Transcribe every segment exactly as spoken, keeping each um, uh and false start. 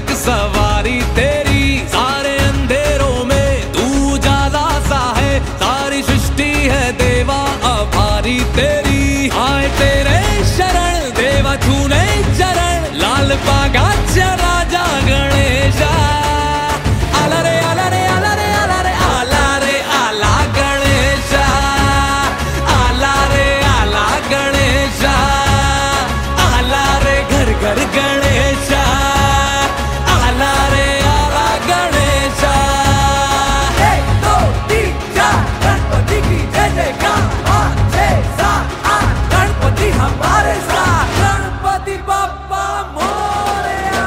एक सवारी तेरी, सारे अंधेरों में तू उजाला सा है, सारी सृष्टि है देवा आभारी तेरी। आए तेरे शरण देवा छूने चरण, लाल पागा राजा गणेशा। आला रे आला रे आला रे आला रे आला रे आला गणेशा, आला रे आला गणेशा, आला रे घर घर गणेशा, आला रे आला गणेशा। एक दो तीन चार गणपति की जय जयकार, पाँच छः सात आठ गणपति हमारे साथ, गणपति बप्पा मोरया।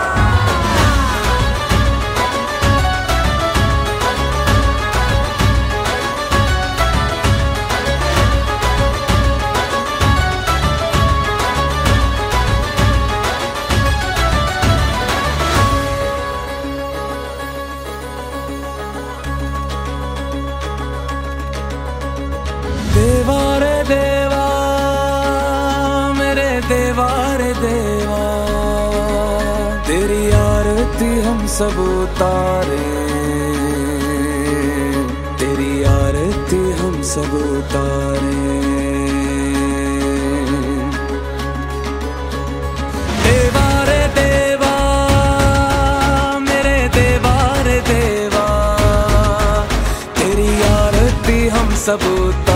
देवा रे देवा मेरे देवा रे देवा, तेरी आरती हम सब उतारे, तेरी आरती हम सब उतारे। देवा रे देवा मेरे देवा रे देवा, तेरी आरती हम सब उतारे।